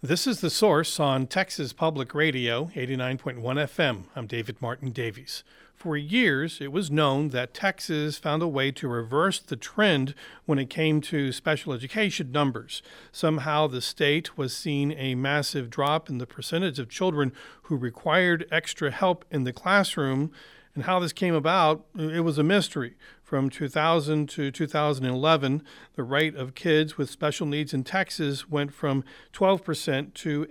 This is The Source on Texas Public Radio, 89.1 FM. I'm David Martin Davies. For years, it was known that Texas found a way to reverse the trend when it came to special education numbers. Somehow, the state was seeing a massive drop in the percentage of children who required extra help in the classroom. And how this came about, it was a mystery. From 2000 to 2011, the rate of kids with special needs in Texas went from 12% to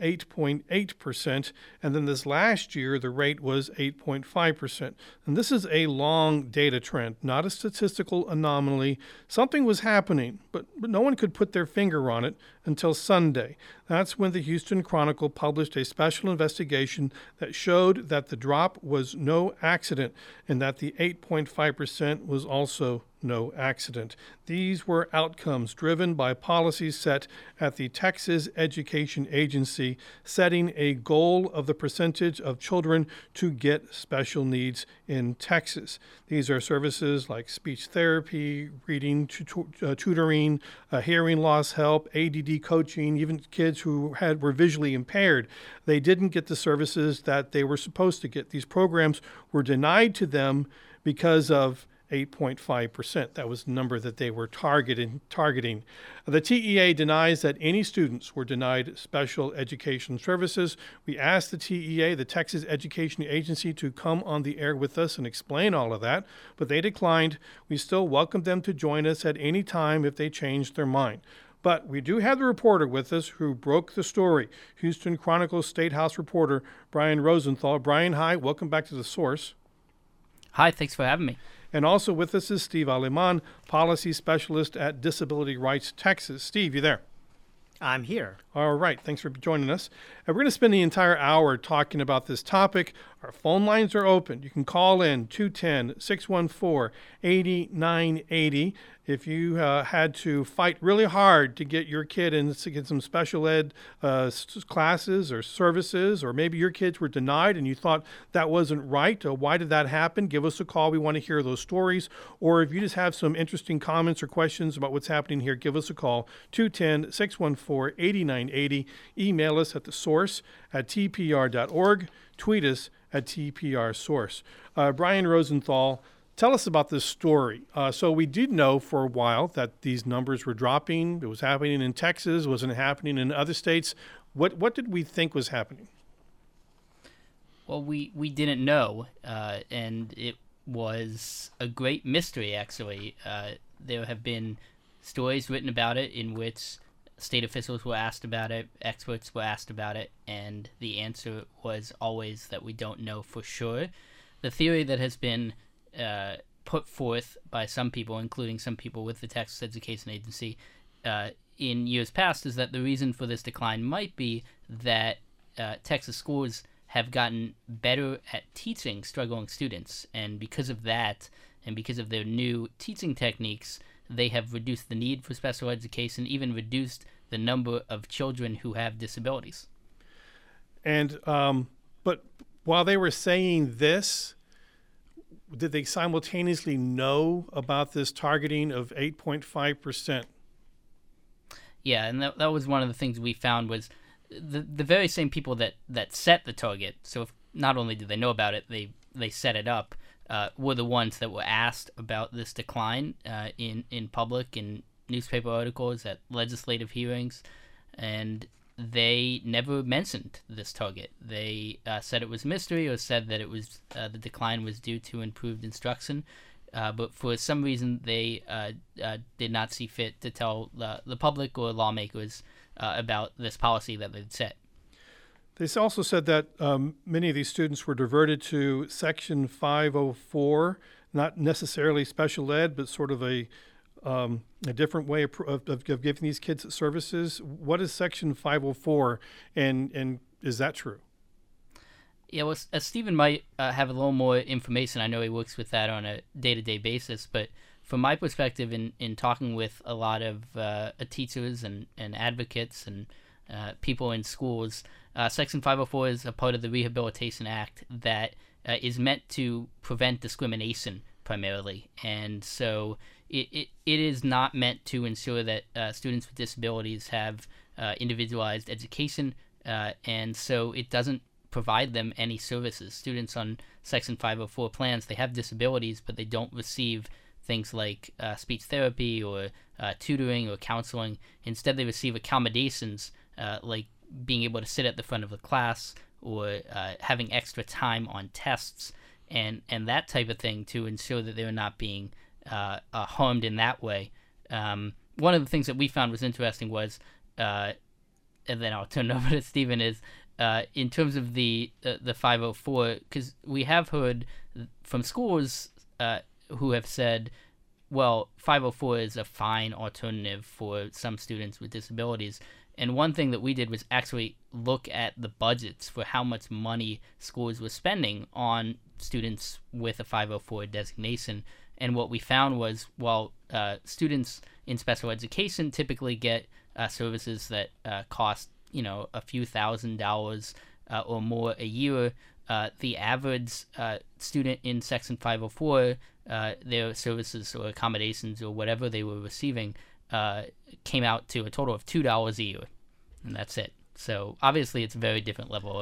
8.8%, and then this last year, the rate was 8.5%. And this is a long data trend, not a statistical anomaly. Something was happening, but no one could put their finger on it until Sunday. That's when the Houston Chronicle published a special investigation that showed that the drop was no accident and that the 8.5% was also no accident. These were outcomes driven by policies set at the Texas Education Agency, setting a goal of the percentage of children to get special needs in Texas. These are services like speech therapy, reading tutoring, hearing loss help, ADD coaching, even kids who were visually impaired. They didn't get the services that they were supposed to get. These programs were denied to them because of 8.5%. That was the number that they were targeting. The TEA denies that any students were denied special education services. We asked the TEA, the Texas Education Agency, to come on the air with us and explain all of that, but they declined. We still welcome them to join us at any time if they change their mind. But we do have the reporter with us who broke the story, Houston Chronicle State House reporter Brian Rosenthal. Brian, hi. Welcome back to The Source. Hi, thanks for having me. And also with us is Steve Aleman, policy specialist at Disability Rights Texas. Steve, you there? I'm here. All right. Thanks for joining us. And we're going to spend the entire hour talking about this topic. Our phone lines are open. You can call in 210-614-8980. If you had to fight really hard to get your kid in to get some special ed classes or services, or maybe your kids were denied and you thought that wasn't right, why did that happen? Give us a call. We want to hear those stories. Or if you just have some interesting comments or questions about what's happening here, give us a call, 210-614-8980. Email us at thesource@tpr.org. Tweet us at tprsource. Brian Rosenthal, tell us about this story. So we did know for a while that these numbers were dropping. It was happening in Texas. Wasn't happening in other states. What did we think was happening? Well, we didn't know, and it was a great mystery, actually. There have been stories written about it in which state officials were asked about it, experts were asked about it, and the answer was always that we don't know for sure. The theory that has been put forth by some people, including some people with the Texas Education Agency, in years past is that the reason for this decline might be that Texas schools have gotten better at teaching struggling students, and because of that, and because of their new teaching techniques, they have reduced the need for special education, even reduced the number of children who have disabilities. And but while they were saying this, did they simultaneously know about this targeting of 8.5%? Yeah, and that was one of the things we found was the very same people that set the target. So if not only did they know about it, they set it up, were the ones that were asked about this decline in public, in newspaper articles, at legislative hearings, and they never mentioned this target. They said it was a mystery, or said that it was the decline was due to improved instruction, but for some reason they did not see fit to tell the public or lawmakers about this policy that they'd set. They also said that many of these students were diverted to Section 504, not necessarily special ed, but sort of a different way of giving these kids services. What is Section 504, and is that true? Yeah, well, Stephen might have a little more information. I know he works with that on a day-to-day basis, but from my perspective, in talking with a lot of teachers and advocates and people in schools, Section 504 is a part of the Rehabilitation Act that is meant to prevent discrimination primarily, and so it is not meant to ensure that students with disabilities have individualized education, and so it doesn't provide them any services. Students on Section 504 plans, they have disabilities, but they don't receive things like speech therapy or tutoring or counseling. Instead, they receive accommodations like being able to sit at the front of the class or having extra time on tests and that type of thing to ensure that they're not being harmed in that way. One of the things that we found was interesting was, and then I'll turn it over to Stephen, is in terms of the 504, because we have heard from schools who have said, well, 504 is a fine alternative for some students with disabilities. And one thing that we did was actually look at the budgets for how much money schools were spending on students with a 504 designation. And what we found was, while students in special education typically get services that cost, a few $1,000s or more a year, the average student in Section 504, their services or accommodations or whatever they were receiving came out to a total of $2 a year, and that's it. So obviously, it's a very different level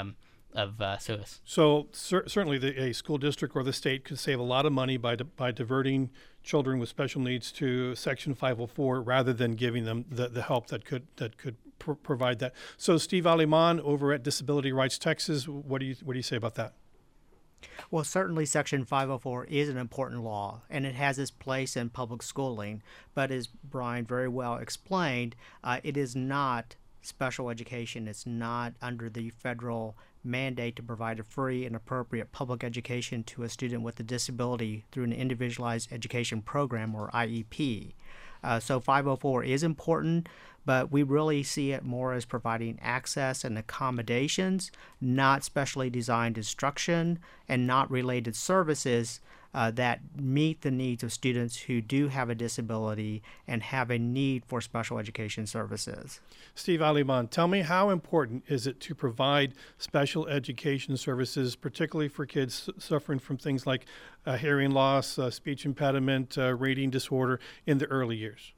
of service. So certainly, a school district or the state could save a lot of money by diverting children with special needs to Section 504 rather than giving them the help that could provide that. So, Steve Aleman over at Disability Rights Texas, what do you say about that? Well, certainly Section 504 is an important law, and it has its place in public schooling. But as Brian very well explained, it is not special education. It's not under the federal mandate to provide a free and appropriate public education to a student with a disability through an individualized education program, or IEP. So 504 is important, but we really see it more as providing access and accommodations, not specially designed instruction and not related services that meet the needs of students who do have a disability and have a need for special education services. Steve Aleman, tell me, how important is it to provide special education services, particularly for kids suffering from things like hearing loss, speech impediment, reading disorder in the early years?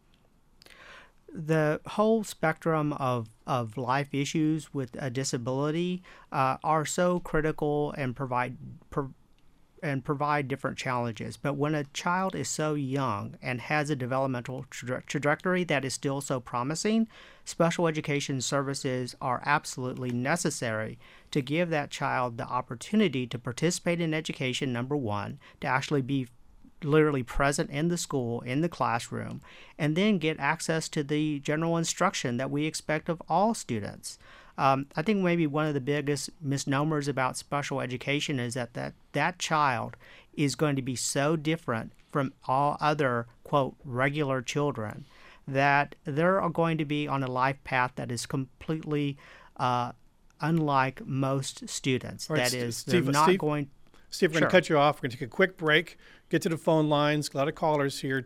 The whole spectrum of life issues with a disability are so critical and provide different challenges. But when a child is so young and has a developmental trajectory that is still so promising, special education services are absolutely necessary to give that child the opportunity to participate in education, number one, to actually be literally present in the school, in the classroom, and then get access to the general instruction that we expect of all students. I think maybe one of the biggest misnomers about special education is that child is going to be so different from all other, quote, regular children, that they're going to be on a life path that is completely unlike most students. Right, that is, Steve, they're not going... Steve, we're going to cut you off. We're going to take a quick break, get to the phone lines. A lot of callers here,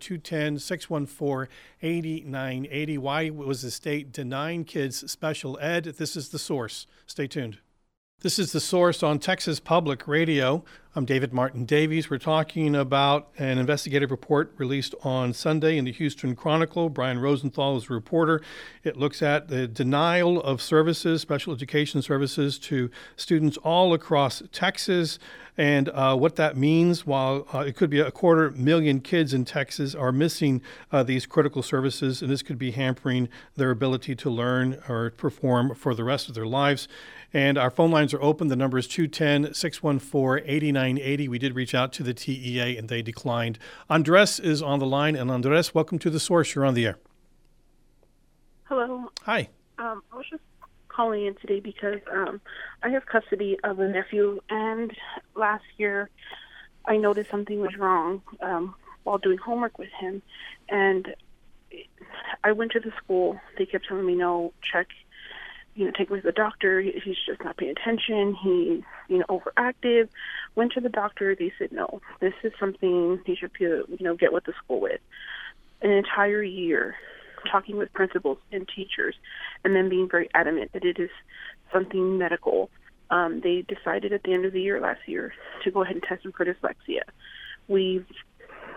210-614-8980. Why was the state denying kids special ed? This is The Source. Stay tuned. This is The Source on Texas Public Radio. I'm David Martin Davies. We're talking about an investigative report released on Sunday in the Houston Chronicle. Brian Rosenthal is a reporter. It looks at the denial of services, special education services, to students all across Texas and what that means. While it could be 250,000 kids in Texas are missing these critical services, and this could be hampering their ability to learn or perform for the rest of their lives. And our phone lines are open. The number is 210-614-8980. We did reach out to the TEA, and they declined. Andres is on the line. And Andres, welcome to The Source. You're on the air. Hello. Hi. I was just calling in today because I have custody of a nephew, and last year I noticed something was wrong while doing homework with him. And I went to the school. They kept telling me, no, check, take him to the doctor. He's just not paying attention. He's, overactive. Went to the doctor. They said, no, this is something he should, get with the school with. An entire year talking with principals and teachers and then being very adamant that it is something medical. They decided at the end of the year last year to go ahead and test him for dyslexia. We've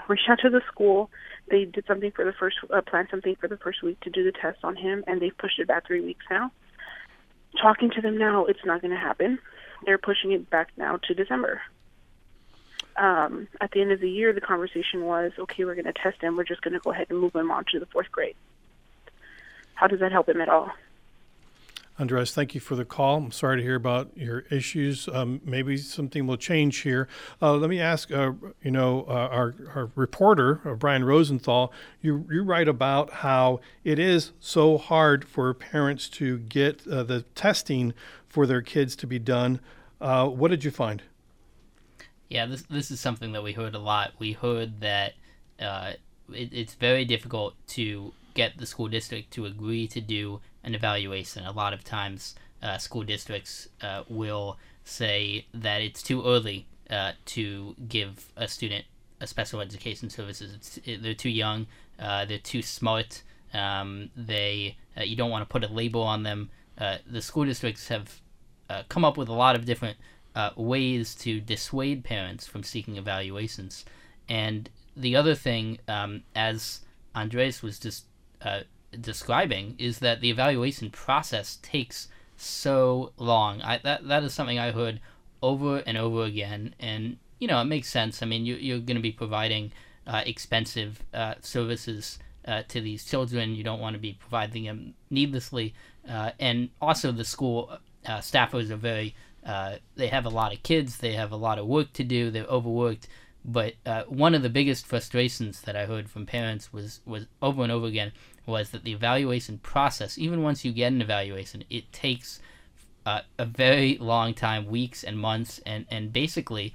reached out to the school. They did something for the first, planned something for the first week to do the test on him, and they've pushed it back 3 weeks now. Talking to them now, it's not going to happen. They're pushing it back now to December. At the end of the year, the conversation was, okay, we're going to test him. We're just going to go ahead and move him on to the 4th grade. How does that help him at all? Andres, thank you for the call. I'm sorry to hear about your issues. Maybe something will change here. Let me ask, our reporter, Brian Rosenthal, you write about how it is so hard for parents to get the testing for their kids to be done. What did you find? Yeah, this is something that we heard a lot. We heard that it's very difficult to get the school district to agree to do an evaluation. A lot of times school districts will say that it's too early to give a student a special education services. They're too young, they're too smart, you don't want to put a label on them. The school districts have come up with a lot of different ways to dissuade parents from seeking evaluations. And the other thing, as Andres was just describing, is that the evaluation process takes so long. That is something I heard over and over again, and it makes sense. I mean, you're going to be providing expensive services to these children. You don't want to be providing them needlessly, and also the school staffers are very they have a lot of kids, they have a lot of work to do, they're overworked. But one of the biggest frustrations that I heard from parents was over and over again was that the evaluation process, even once you get an evaluation, it takes a very long time, weeks and months, and basically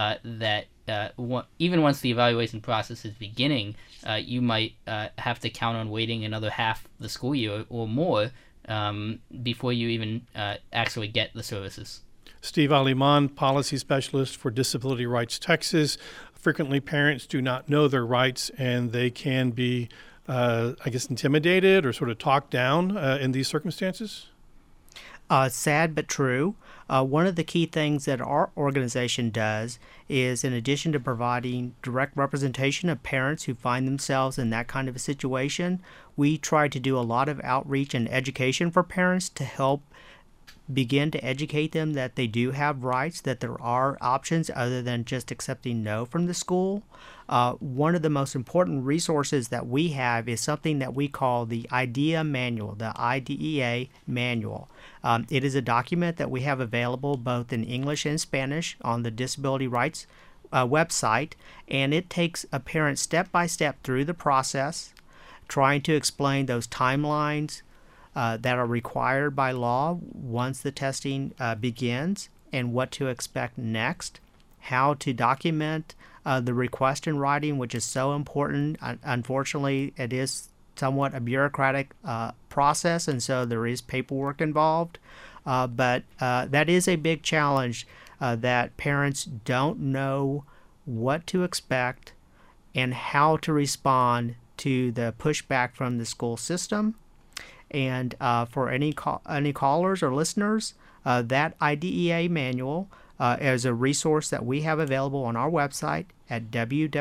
even once the evaluation process is beginning, you might have to count on waiting another half the school year or more before you even actually get the services. Steve Aliman, Policy Specialist for Disability Rights Texas. Frequently, parents do not know their rights, and they can be, intimidated or sort of talked down in these circumstances? Sad but true. One of the key things that our organization does is, in addition to providing direct representation of parents who find themselves in that kind of a situation, we try to do a lot of outreach and education for parents to help begin to educate them that they do have rights, that there are options other than just accepting no from the school. One of the most important resources that we have is something that we call the IDEA Manual, the IDEA Manual. It is a document that we have available both in English and Spanish on the Disability Rights website, and it takes a parent step by step through the process, trying to explain those timelines that are required by law once the testing begins, and what to expect next, how to document the request in writing, which is so important. Unfortunately, it is somewhat a bureaucratic process, and so there is paperwork involved. But that is a big challenge that parents don't know what to expect and how to respond to the pushback from the school system. And for any callers or listeners, that IDEA manual is a resource that we have available on our website at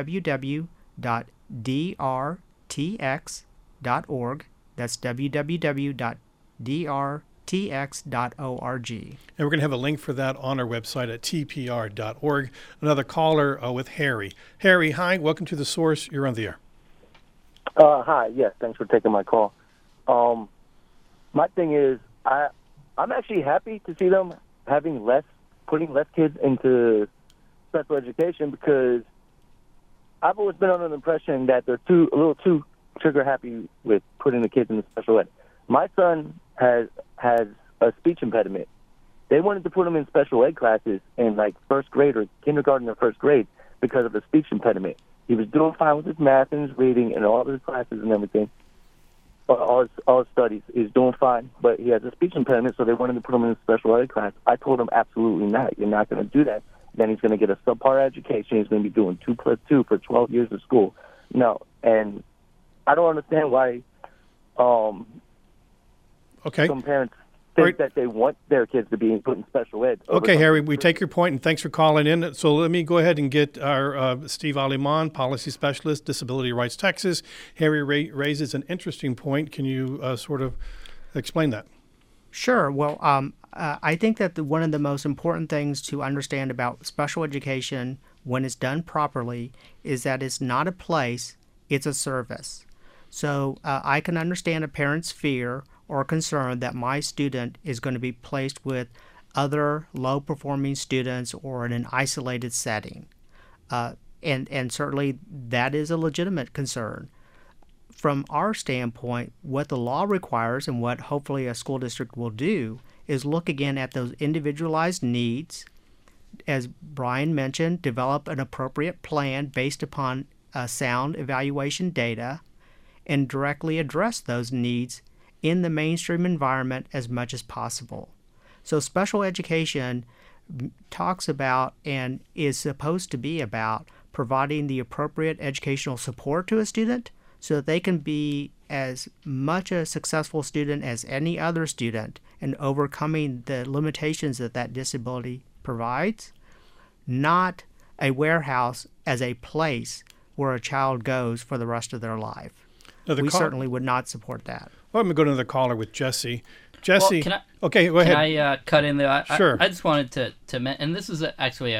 www.drtx.org. That's www.drtx.org. And we're going to have a link for that on our website at tpr.org. Another caller with Harry. Harry, hi. Welcome to The Source. You're on the air. Hi. Yes, thanks for taking my call. My thing is, I'm actually happy to see them putting less kids into special education, because I've always been under the impression that they're a little too trigger happy with putting the kids in the special ed. My son has a speech impediment. They wanted to put him in special ed classes in like first grade or kindergarten or first grade because of the speech impediment. He was doing fine with his math and his reading and all of his classes and everything. All his studies. He's doing fine, but he has a speech impediment, so they wanted to put him in a special ed class. I told him, absolutely not. You're not going to do that. Then he's going to get a subpar education. He's going to be doing 2 + 2 for 12 years of school. No, and I don't understand why some parents think right. that they want their kids to be put in special ed. Okay, Harry, we take your point, and thanks for calling in. So let me go ahead and get our Steve Aliman, Policy Specialist, Disability Rights Texas. Harry raises an interesting point. Can you sort of explain that? Sure. Well, I think that one of the most important things to understand about special education when it's done properly is that it's not a place, it's a service. So I can understand a parent's fear or concern that my student is going to be placed with other low-performing students or in an isolated setting. And certainly that is a legitimate concern. From our standpoint, what the law requires and what hopefully a school district will do is look again at those individualized needs. As Brian mentioned, develop an appropriate plan based upon sound evaluation data and directly address those needs in the mainstream environment as much as possible. So special education talks about and is supposed to be about providing the appropriate educational support to a student so that they can be as much a successful student as any other student and overcoming the limitations that that disability provides, not a warehouse as a place where a child goes for the rest of their life. We certainly would not support that. Well, I'm going to go to another caller with Jesse. Jesse, well, okay, go ahead. Can I cut in there? Sure. I just wanted to and this is actually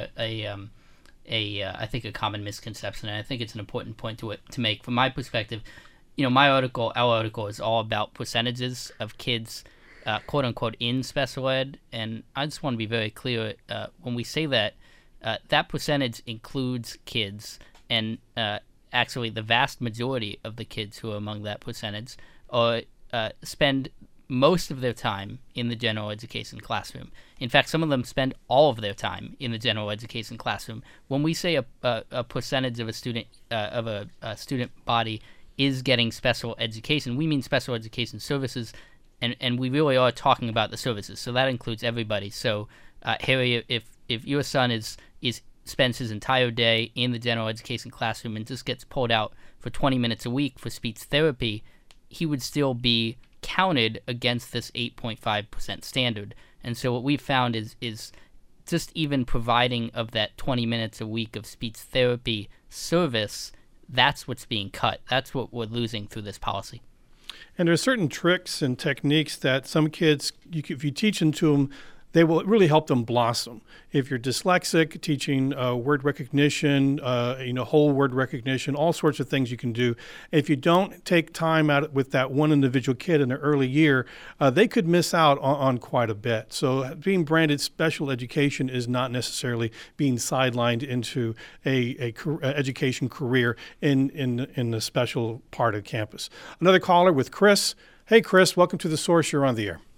I think a common misconception, and I think it's an important point to make from my perspective. You know, our article is all about percentages of kids, quote unquote, in special ed, and I just want to be very clear when we say that that percentage includes kids, and actually the vast majority of the kids who are among that percentage spend most of their time in the general education classroom. In fact, some of them spend all of their time in the general education classroom. When we say a percentage of a student student body is getting special education, we mean special education services, and we really are talking about the services. So that includes everybody. So Harry, if your son spends his entire day in the general education classroom and just gets pulled out for 20 minutes a week for speech therapy, he would still be counted against this 8.5% standard. And so what we've found is just even providing of that 20 minutes a week of speech therapy service, that's what's being cut. That's what we're losing through this policy. And there are certain tricks and techniques that some kids, if you teach them to them, they will really help them blossom. If you're dyslexic, teaching word recognition, whole word recognition, all sorts of things you can do. If you don't take time out with that one individual kid in the early year, they could miss out on quite a bit. So being branded special education is not necessarily being sidelined into a education career in the special part of campus. Another caller with Chris. Hey, Chris, welcome to The Source. You're on the air.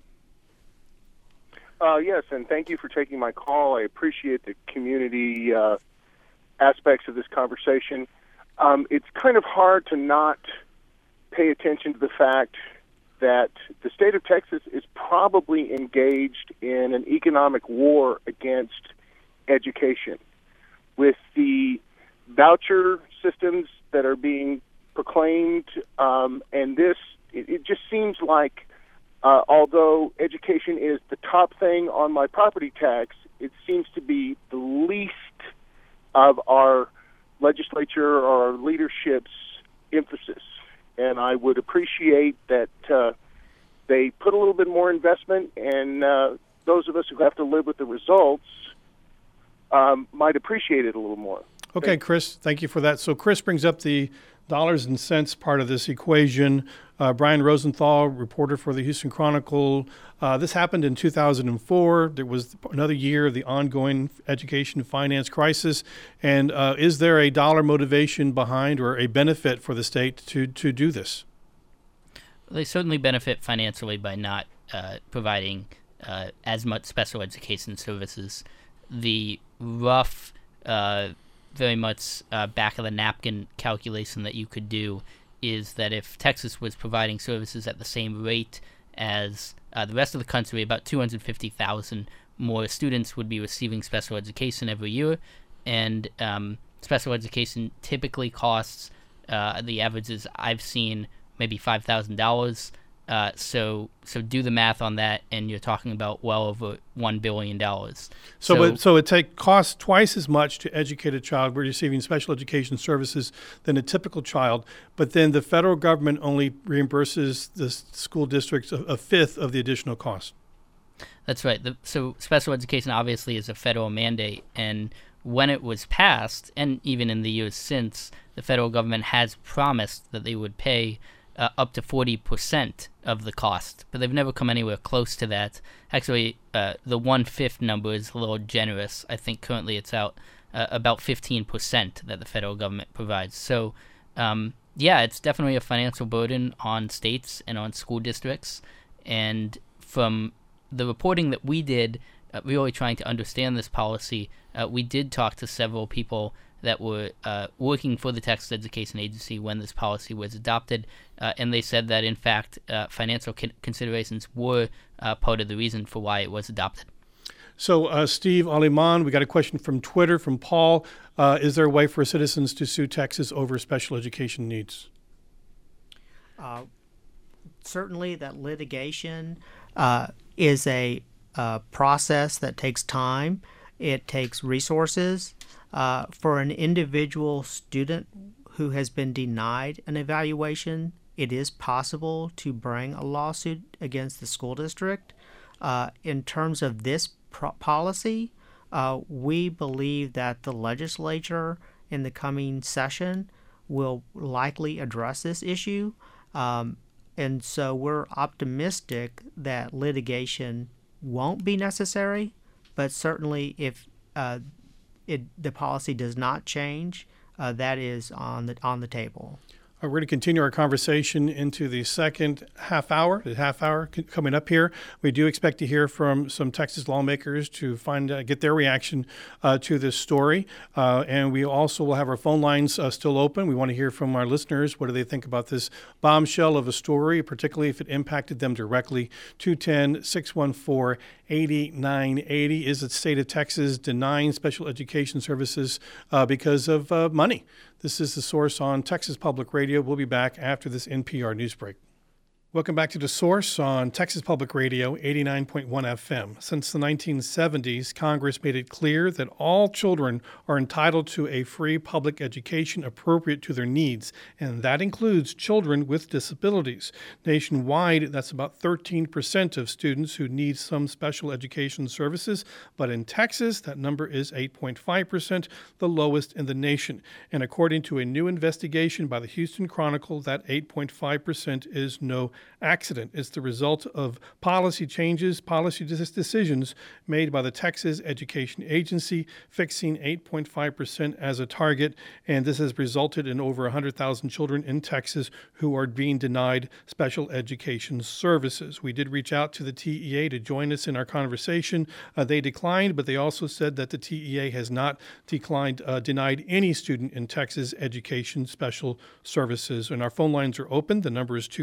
Yes, and thank you for taking my call. I appreciate the community aspects of this conversation. It's kind of hard to not pay attention to the fact that the state of Texas is probably engaged in an economic war against education. With the voucher systems that are being proclaimed, and this, it just seems like although education is the top thing on my property tax, it seems to be the least of our legislature or our leadership's emphasis. And I would appreciate that they put a little bit more investment, and those of us who have to live with the results might appreciate it a little more. Okay, Chris, thank you for that. So Chris brings up the dollars and cents part of this equation. Brian Rosenthal, reporter for the Houston Chronicle. This happened in 2004. There was another year of the ongoing education finance crisis. And is there a dollar motivation behind or a benefit for the state to do this? They certainly benefit financially by not providing as much special education services. The rough, very much back of the napkin calculation that you could do is that if Texas was providing services at the same rate as the rest of the country, about 250,000 more students would be receiving special education every year. And special education typically costs, the averages I've seen, maybe $5,000 So do the math on that, and you're talking about well over $1 billion. So it costs twice as much to educate a child receiving special education services than a typical child, but then the federal government only reimburses the school districts a fifth of the additional cost. That's right. So special education obviously is a federal mandate, and when it was passed, and even in the years since, the federal government has promised that they would pay up to 40% of the cost, but they've never come anywhere close to that. Actually, the 1/5 number is a little generous. I think currently it's out about 15% that the federal government provides. So, it's definitely a financial burden on states and on school districts. And from the reporting that we did, really trying to understand this policy, we did talk to several people that were working for the Texas Education Agency when this policy was adopted, and they said that, in fact, financial considerations were part of the reason for why it was adopted. So, Steve Aliman, we got a question from Twitter from Paul. Is there a way for citizens to sue Texas over special education needs? Certainly that litigation is a process that takes time. It takes resources. For an individual student who has been denied an evaluation, it is possible to bring a lawsuit against the school district. In terms of this policy, we believe that the legislature in the coming session will likely address this issue. And so we're optimistic that litigation won't be necessary, but certainly if the policy does not change, that is on the table. We're going to continue our conversation into the second half hour coming up here. We do expect to hear from some Texas lawmakers to get their reaction to this story. And we also will have our phone lines still open. We want to hear from our listeners. What do they think about this bombshell of a story, particularly if it impacted them directly? 210-614-8980. Is the state of Texas denying special education services because of money? This is The Source on Texas Public Radio. We'll be back after this NPR news break. Welcome back to The Source on Texas Public Radio, 89.1 FM. Since the 1970s, Congress made it clear that all children are entitled to a free public education appropriate to their needs, and that includes children with disabilities. Nationwide, that's about 13% of students who need some special education services, but in Texas, that number is 8.5%, the lowest in the nation. And according to a new investigation by the Houston Chronicle, that 8.5% is no accident. It's the result of policy changes, policy decisions made by the Texas Education Agency, fixing 8.5% as a target, and this has resulted in over 100,000 children in Texas who are being denied special education services. We did reach out to the TEA to join us in our conversation. They declined, but they also said that the TEA has not denied any student in Texas education special services. And our phone lines are open. The number is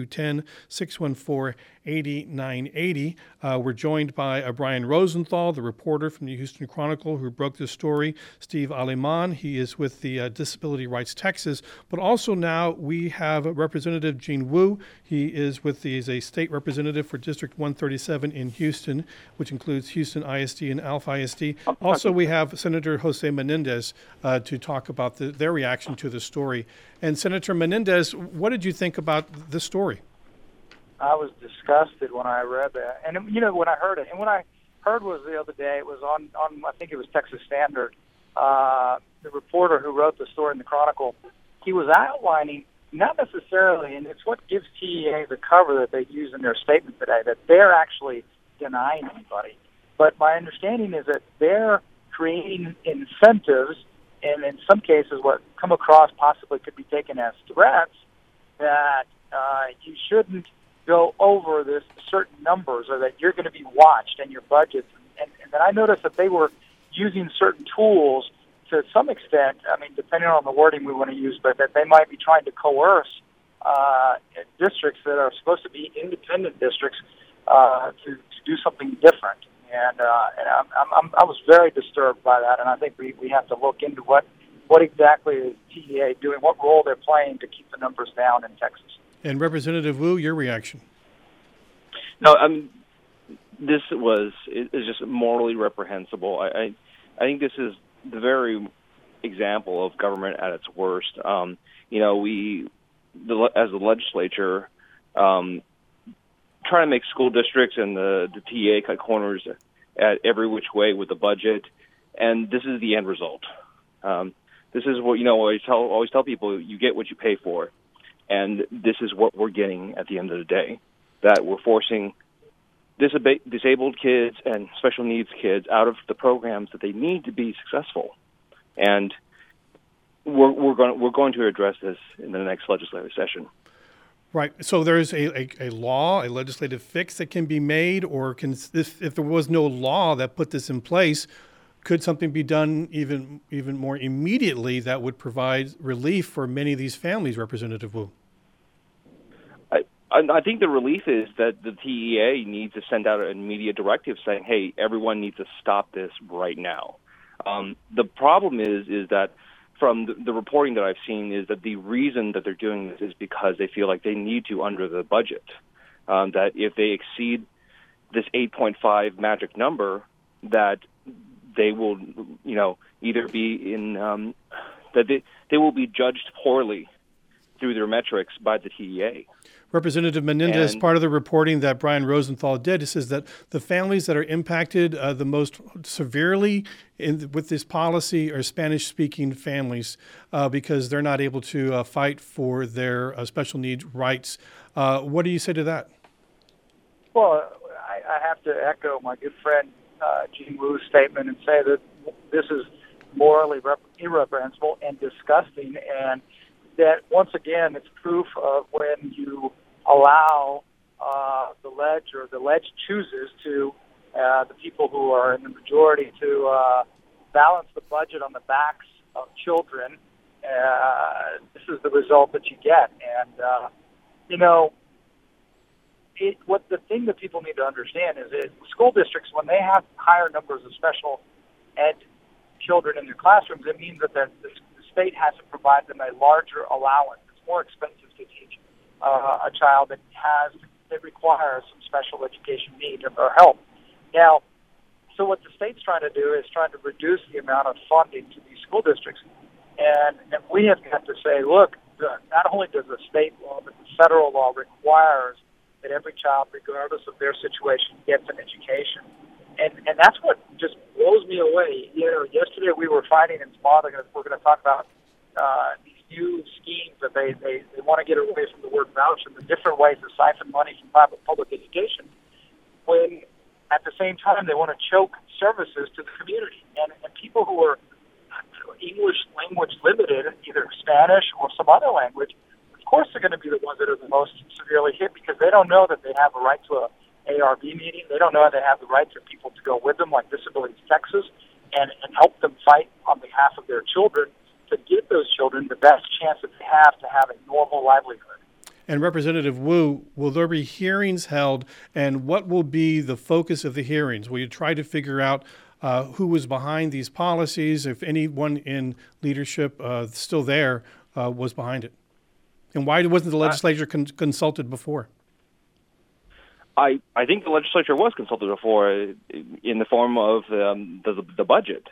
210-614-8980. We're joined by Brian Rosenthal, the reporter from the Houston Chronicle who broke this story. Steve Aliman, he is with the Disability Rights Texas. But also now we have Representative Gene Wu. He is a state representative for District 137 in Houston, which includes Houston ISD and Alpha ISD. Also, we have Senator Jose Menendez to talk about their reaction to the story. And Senator Menendez, what did you think about this story? I was disgusted when I read that, and when I heard it, and when I heard was the other day, it was on I think it was Texas Standard. The reporter who wrote the story in the Chronicle, he was outlining not necessarily, and it's what gives TEA the cover that they use in their statement today, that they're actually denying anybody. But my understanding is that they're creating incentives, and in some cases, what come across possibly could be taken as threats that you shouldn't go over this certain numbers, or that you're going to be watched and your budgets. And then I noticed that they were using certain tools to some extent, I mean, depending on the wording we want to use, but that they might be trying to coerce districts that are supposed to be independent districts to do something different. And I was very disturbed by that, and I think we have to look into what exactly is TEA doing, what role they're playing to keep the numbers down in Texas. And Representative Wu, your reaction? No, I mean, this is just morally reprehensible. I think this is the very example of government at its worst. As the legislature, trying to make school districts and the TEA cut corners at every which way with the budget, and this is the end result. This is what I always tell people: you get what you pay for, and this is what we're getting at the end of the day. That we're forcing disabled kids and special needs kids out of the programs that they need to be successful, and we're going to address this in the next legislative session. Right. So there's a law, a legislative fix that can be made, or if there was no law that put this in place, could something be done even more immediately that would provide relief for many of these families, Representative Wu? I think the relief is that the TEA needs to send out an immediate directive saying, hey, everyone needs to stop this right now. The problem is that from the reporting that I've seen is that the reason that they're doing this is because they feel like they need to under the budget. That if they exceed this 8.5 magic number, that they will, either be in that they will be judged poorly through their metrics by the TEA. Representative Menendez, part of the reporting that Brian Rosenthal did, it says that the families that are impacted the most severely with this policy are Spanish-speaking families because they're not able to fight for their special needs rights. What do you say to that? Well, I have to echo my good friend Gene Wu's statement and say that this is morally irreprehensible and disgusting, and that once again it's proof of when you allow the ledge chooses to the people who are in the majority to balance the budget on the backs of children. This is the result that you get, and what the thing that people need to understand is that school districts, when they have higher numbers of special ed children in their classrooms, it means that the state has to provide them a larger allowance. It's more expensive to teach a child that requires some special education need or help. Now, so what the state's trying to do is trying to reduce the amount of funding to these school districts, and we have got to say, look, not only does the state law, but the federal law requires that every child, regardless of their situation, gets an education. And that's what just blows me away. Yesterday we were fighting in Spa. We're going to talk about these new schemes that they want to get away from the word voucher and the different ways to siphon money from public education, when at the same time they want to choke services to the community. And people who are English language limited, either Spanish or some other language, of course they're going to be the ones that are the most severely hit because they don't know that they have a right to a ARB meeting. They don't know they have the right for people to go with them, like Disabilities Texas, and help them fight on behalf of their children to give those children the best chance that they have to have a normal livelihood. And Representative Wu, will there be hearings held, and what will be the focus of the hearings? Will you try to figure out who was behind these policies, if anyone in leadership still there was behind it? And why wasn't the legislature consulted before? I think the legislature was consulted before in the form of the budget.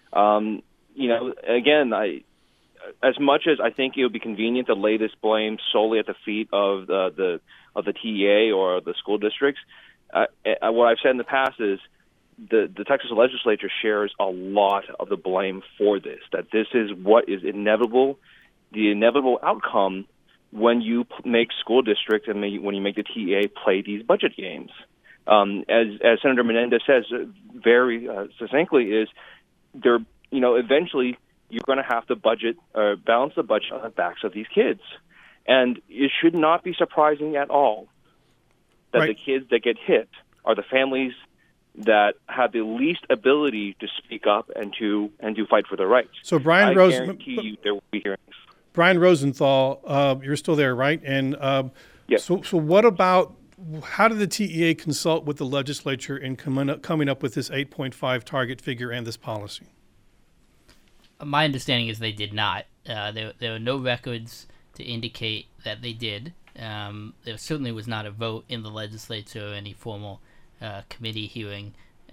Again, as much as I think it would be convenient to lay this blame solely at the feet of the TEA or the school districts, what I've said in the past is the Texas legislature shares a lot of the blame for this. That this is what is inevitable, the inevitable outcome when you make school districts and when you make the TEA play these budget games. As Senator Menendez says very succinctly, is there, eventually you're going to have to balance the budget on the backs of these kids. And it should not be surprising at all that the kids that get hit are the families that have the least ability to speak up and to fight for their rights. So Brian guarantee you there will be hearings. Brian Rosenthal, you're still there, right? And yes. So what about, how did the TEA consult with the legislature in coming up with this 8.5 target figure and this policy? My understanding is they did not. There are no records to indicate that they did. There certainly was not a vote in the legislature or any formal committee hearing.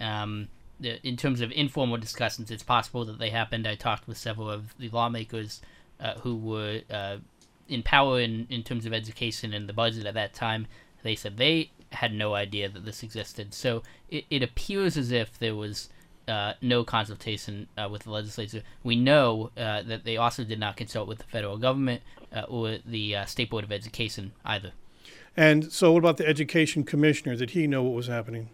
In terms of informal discussions, it's possible that they happened. I talked with several of the lawmakers who were in power in terms of education and the budget at that time. They said they had no idea that this existed. So it appears as if there was no consultation with the legislature. We know that they also did not consult with the federal government or the State Board of Education either. And so what about the education commissioner? Did he know what was happening?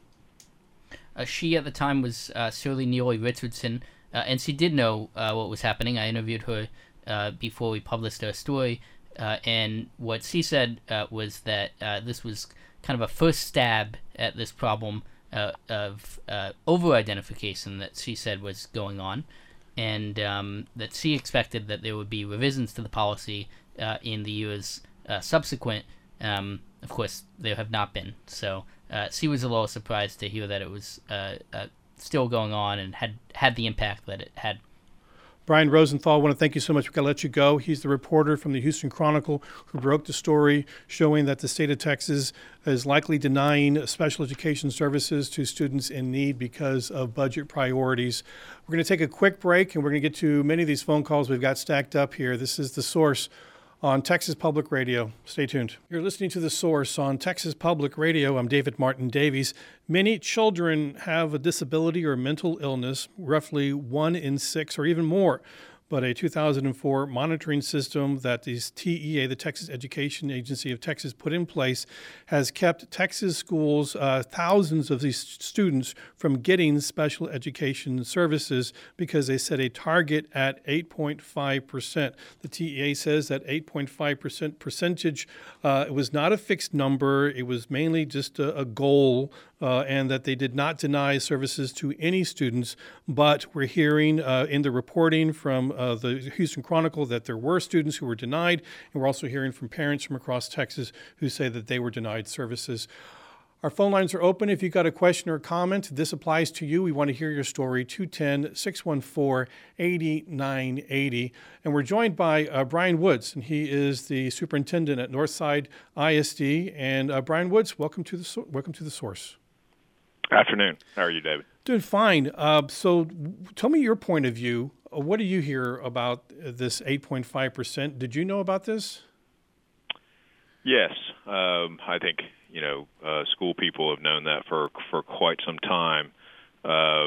She at the time was Shirley Neely Richardson, and she did know what was happening. I interviewed her before we published our story, and what she said was that this was kind of a first stab at this problem of over-identification that she said was going on, and that she expected that there would be revisions to the policy in the years subsequent. Of course, there have not been. So she was a little surprised to hear that it was still going on and had the impact that it had. Brian Rosenthal, I want to thank you so much. We've got to let you go. He's the reporter from the Houston Chronicle who broke the story showing that the state of Texas is likely denying special education services to students in need because of budget priorities. We're going to take a quick break, and we're going to get to many of these phone calls we've got stacked up here. This is The Source on Texas Public Radio. Stay tuned. You're listening to The Source on Texas Public Radio. I'm David Martin Davies. Many children have a disability or mental illness, roughly 1 in 6 or even more. But a 2004 monitoring system that the TEA, the Texas Education Agency of Texas, put in place has kept Texas schools, thousands of these students, from getting special education services because they set a target at 8.5%. The TEA says that 8.5% percentage, it was not a fixed number. It was mainly just a goal, and that they did not deny services to any students. But we're hearing in the reporting from the Houston Chronicle that there were students who were denied, and we're also hearing from parents from across Texas who say that they were denied services. Our phone lines are open. If you've got a question or comment, this applies to you. We want to hear your story, 210-614-8980. And we're joined by Brian Woods, and he is the superintendent at Northside ISD. And Brian Woods, welcome to the Source. Afternoon. How are you, David? Doing fine. So tell me your point of view. What do you hear about this 8.5%? Did you know about this? Yes. I think, school people have known that for quite some time. I'll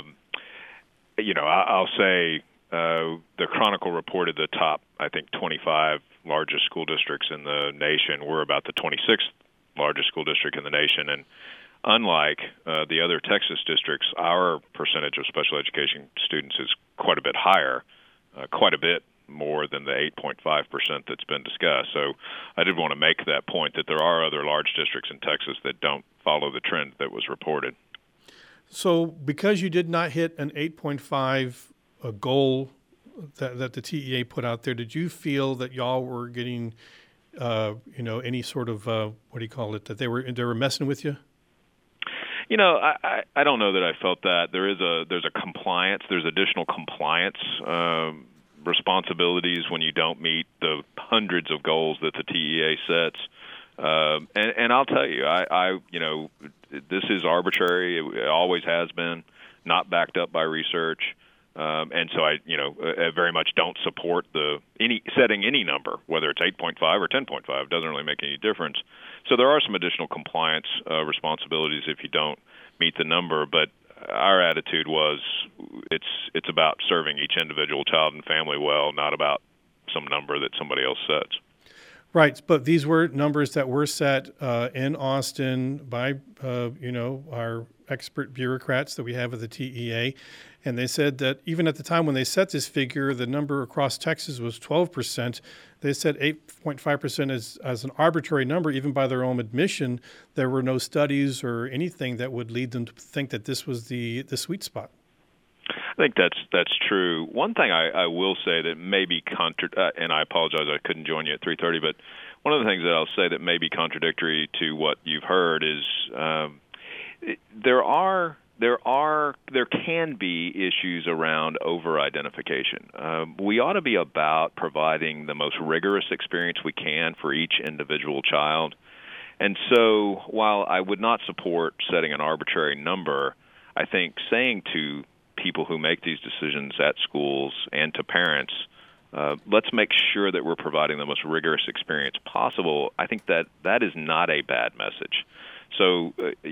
say the Chronicle reported the top, 25 largest school districts in the nation. We're about the 26th largest school district in the nation. And unlike the other Texas districts, our percentage of special education students is quite a bit higher, quite a bit more than the 8.5% that's been discussed. So I did want to make that point that there are other large districts in Texas that don't follow the trend that was reported. So because you did not hit an 8.5 goal that the TEA put out there, did you feel that y'all were getting, any sort of, that they were messing with you? I don't know that I felt that. There's additional compliance responsibilities when you don't meet the hundreds of goals that the TEA sets. And I'll tell you, this is arbitrary. It always has been, not backed up by research. And so I very much don't support setting any number, whether it's 8.5 or 10.5. It doesn't really make any difference. So there are some additional compliance responsibilities if you don't meet the number. But our attitude was it's about serving each individual child and family well, not about some number that somebody else sets. Right, but these were numbers that were set in Austin by our expert bureaucrats that we have at the TEA, and they said that even at the time when they set this figure, the number across Texas was 12%. They said 8.5% as an arbitrary number, even by their own admission. There were no studies or anything that would lead them to think that this was the sweet spot. I think that's true. One thing I will say that may be and I apologize I couldn't join you at 3:30, but one of the things that I'll say that may be contradictory to what you've heard is there are there can be issues around over-identification. We ought to be about providing the most rigorous experience we can for each individual child. And so while I would not support setting an arbitrary number, I think saying to people who make these decisions at schools and to parents, let's make sure that we're providing the most rigorous experience possible, I think that is not a bad message. So,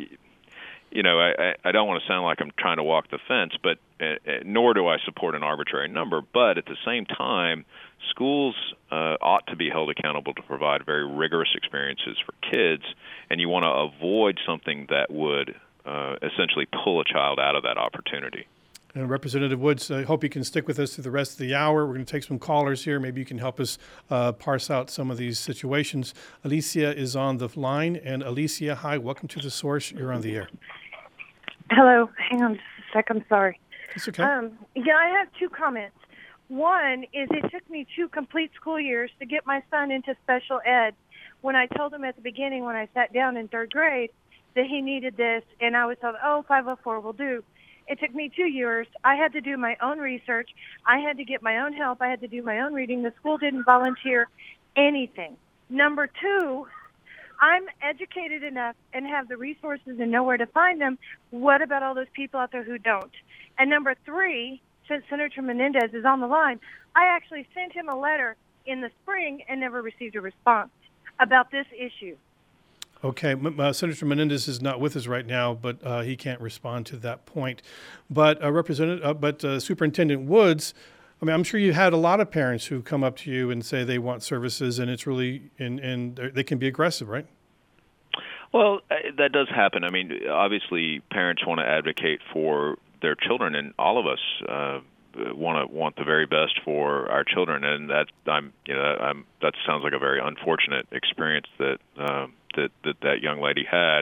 I don't want to sound like I'm trying to walk the fence, but nor do I support an arbitrary number. But at the same time, schools ought to be held accountable to provide very rigorous experiences for kids, and you want to avoid something that would essentially pull a child out of that opportunity. And Representative Woods, I hope you can stick with us through the rest of the hour. We're going to take some callers here. Maybe you can help us parse out some of these situations. Alicia is on the line. And Alicia, hi, welcome to The Source. You're on the air. Hello. Hang on just a sec. I'm sorry. It's okay. I have two comments. One is it took me 2 complete school years to get my son into special ed when I told him at the beginning when I sat down in 3rd grade that he needed this, and I was told, 504 will do. It took me 2 years. I had to do my own research. I had to get my own help. I had to do my own reading. The school didn't volunteer anything. Number 2, I'm educated enough and have the resources and know where to find them. What about all those people out there who don't? And number 3, since Senator Menendez is on the line, I actually sent him a letter in the spring and never received a response about this issue. Okay, Senator Menendez is not with us right now, but he can't respond to that point. But Superintendent Woods, I mean, I'm sure you had a lot of parents who come up to you and say they want services, and it's really and they can be aggressive, right? Well, that does happen. I mean, obviously, parents want to advocate for their children, and all of us want the very best for our children, and that sounds like a very unfortunate experience that young lady had.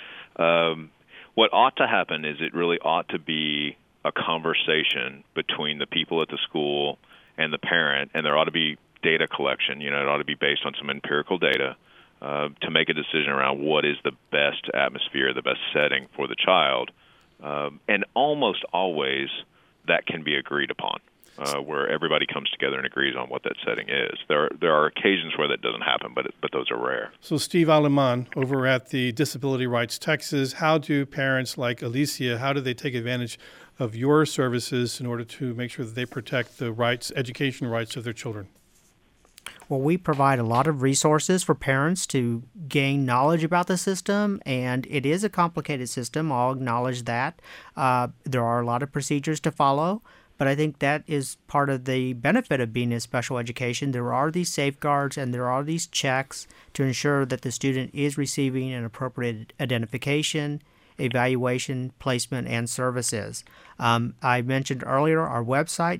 What ought to happen is it really ought to be a conversation between the people at the school and the parent, and there ought to be data collection. It ought to be based on some empirical data to make a decision around what is the best atmosphere, the best setting for the child. And almost always that can be agreed upon, where everybody comes together and agrees on what that setting is. There are occasions where that doesn't happen, but those are rare. So Steve Aleman over at the Disability Rights Texas, how do parents like Alicia, how do they take advantage of your services in order to make sure that they protect the rights, education rights of their children? Well, we provide a lot of resources for parents to gain knowledge about the system, and it is a complicated system. I'll acknowledge that. There are a lot of procedures to follow, but I think that is part of the benefit of being in special education. There are these safeguards and there are these checks to ensure that the student is receiving an appropriate identification, evaluation, placement, and services. I mentioned earlier our website,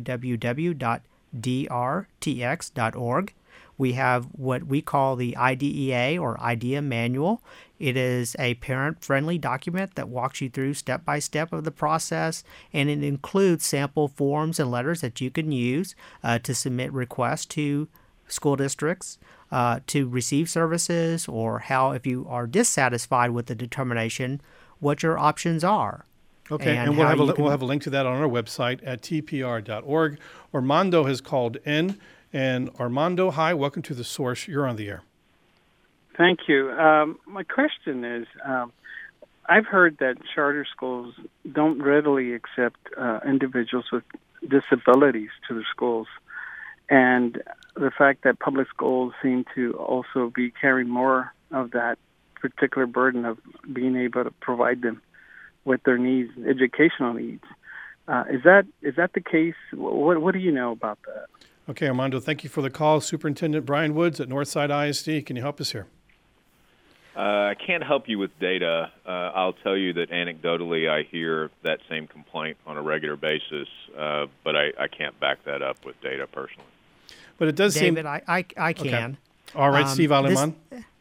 www.drtx.org. We have what we call the IDEA or IDEA manual. It is a parent-friendly document that walks you through step-by-step of the process, and it includes sample forms and letters that you can use to submit requests to school districts to receive services, or how, if you are dissatisfied with the determination, what your options are. Okay, and we'll have a link to that on our website at tpr.org. Armando has called in. And Armando, hi, welcome to The Source. You're on the air. Thank you. My question is, I've heard that charter schools don't readily accept individuals with disabilities to their schools. And the fact that public schools seem to also be carrying more of that particular burden of being able to provide them with their needs, educational needs. Is that the case? What do you know about that? Okay, Armando, thank you for the call. Superintendent Brian Woods at Northside ISD, can you help us here? I can't help you with data. I'll tell you that anecdotally I hear that same complaint on a regular basis, but I can't back that up with data personally. But it does David, seem... I can. Okay. All right, Steve Aleman.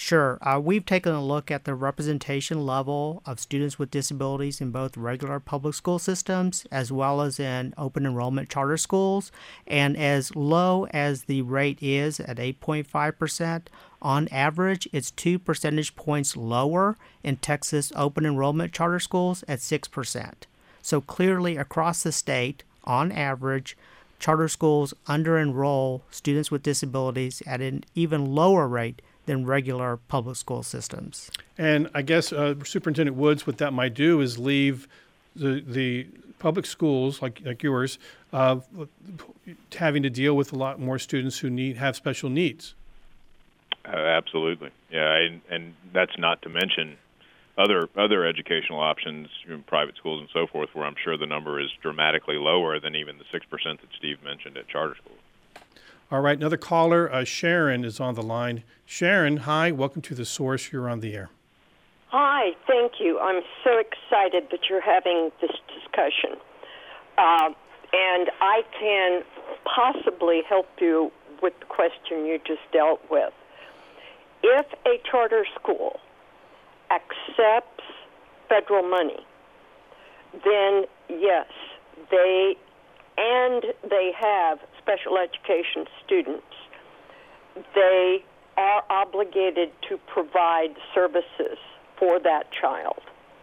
Sure. We've taken a look at the representation level of students with disabilities in both regular public school systems as well as in open enrollment charter schools. And as low as the rate is at 8.5%, on average, it's 2 percentage points lower in Texas open enrollment charter schools at 6%. So clearly across the state, on average, charter schools under-enroll students with disabilities at an even lower rate than regular public school systems. And I guess Superintendent Woods, what that might do is leave the public schools like yours having to deal with a lot more students who have special needs. Absolutely, yeah, and that's not to mention other educational options, private schools and so forth, where I'm sure the number is dramatically lower than even the 6% that Steve mentioned at charter schools. All right, another caller, Sharon, is on the line. Sharon, hi, welcome to The Source. You're on the air. Hi, thank you. I'm so excited that you're having this discussion. And I can possibly help you with the question you just dealt with. If a charter school accepts federal money, then yes, they have special education students. They are obligated to provide services for that child.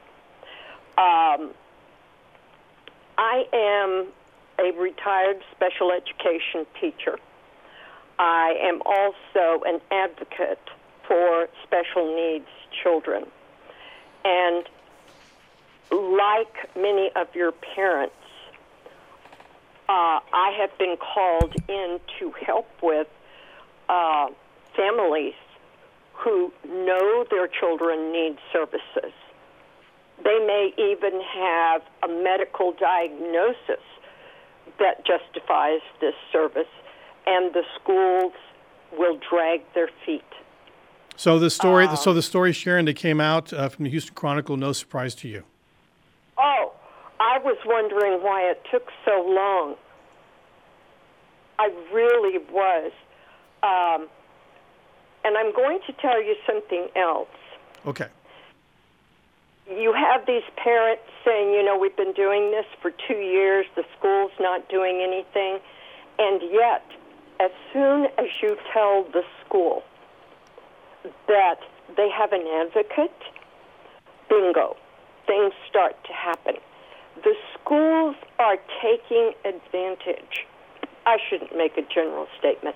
I am a retired special education teacher. I am also an advocate for special needs children. And like many of your parents, I have been called in to help with families who know their children need services. They may even have a medical diagnosis that justifies this service, and the schools will drag their feet. So the story, Sharon, that came out from the Houston Chronicle, no surprise to you? Oh, I was wondering why it took so long. I really was. And I'm going to tell you something else. Okay. You have these parents saying, we've been doing this for 2 years, the school's not doing anything, and yet, as soon as you tell the school that they have an advocate, bingo, things start to happen. The schools are taking advantage. I shouldn't make a general statement.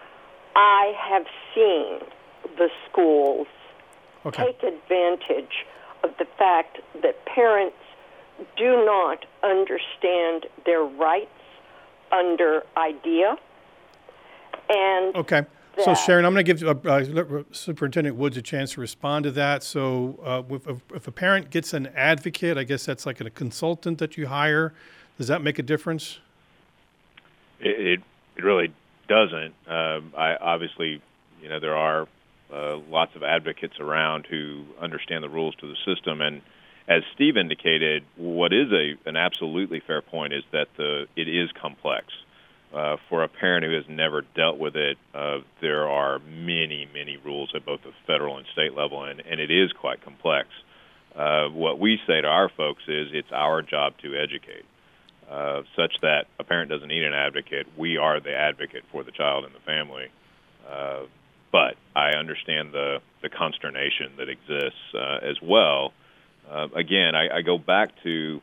I have seen the schools take advantage of the fact that parents do not understand their rights under IDEA. And okay. So, Sharon, I'm going to give Superintendent Woods a chance to respond to that. So if a parent gets an advocate, I guess that's like a consultant that you hire. Does that make a difference? It really doesn't. Obviously, there are lots of advocates around who understand the rules to the system. And as Steve indicated, what is an absolutely fair point is that it is complex. For a parent who has never dealt with it, there are many, many rules at both the federal and state level, and it is quite complex. What we say to our folks is it's our job to educate, such that a parent doesn't need an advocate. We are the advocate for the child and the family. But I understand the consternation that exists as well. Again, I go back to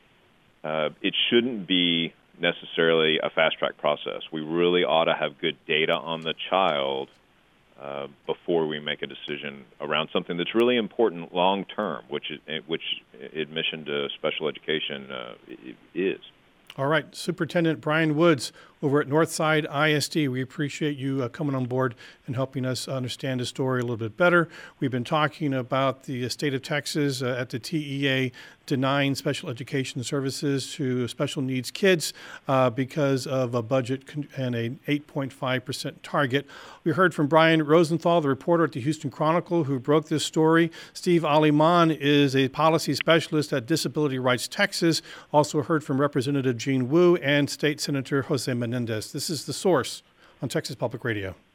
it shouldn't be necessarily a fast-track process. We really ought to have good data on the child before we make a decision around something that's really important long-term, which admission to special education is. All right, Superintendent Brian Woods over at Northside ISD. We appreciate you coming on board and helping us understand the story a little bit better. We've been talking about the state of Texas at the TEA denying special education services to special needs kids because of a budget and an 8.5% target. We heard from Brian Rosenthal, the reporter at the Houston Chronicle, who broke this story. Steve Aliman is a policy specialist at Disability Rights Texas. Also heard from Representative Jean Wu and State Senator Jose Menendez. This is The Source on Texas Public Radio.